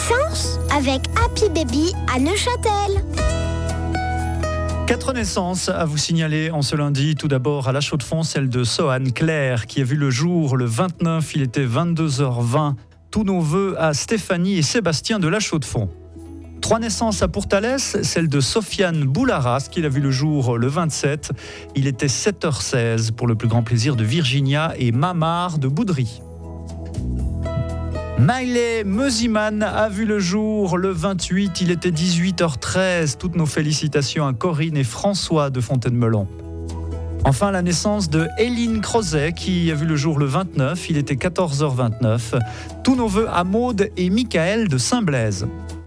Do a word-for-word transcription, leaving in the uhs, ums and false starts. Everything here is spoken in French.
Naissance avec Happy Baby à Neuchâtel. Quatre naissances à vous signaler en ce lundi. Tout d'abord à La Chaux-de-Fonds, celle de Sohan Claire qui a vu le jour le vingt-neuf, il était vingt-deux heures vingt. Tous nos vœux à Stéphanie et Sébastien de La Chaux-de-Fonds. Trois naissances à Pourtalès, celle de Sofiane Boularas qui a vu le jour le vingt-sept, il était sept heures seize pour le plus grand plaisir de Virginia et Mamar de Boudry. Maïlé Meusiman a vu le jour le vingt-huit, il était dix-huit heures treize. Toutes nos félicitations à Corinne et François de Fontaine-Melon. Enfin, la naissance de Éline Crozet qui a vu le jour le vingt-neuf, il était quatorze heures vingt-neuf. Tous nos vœux à Maude et Michael de Saint-Blaise.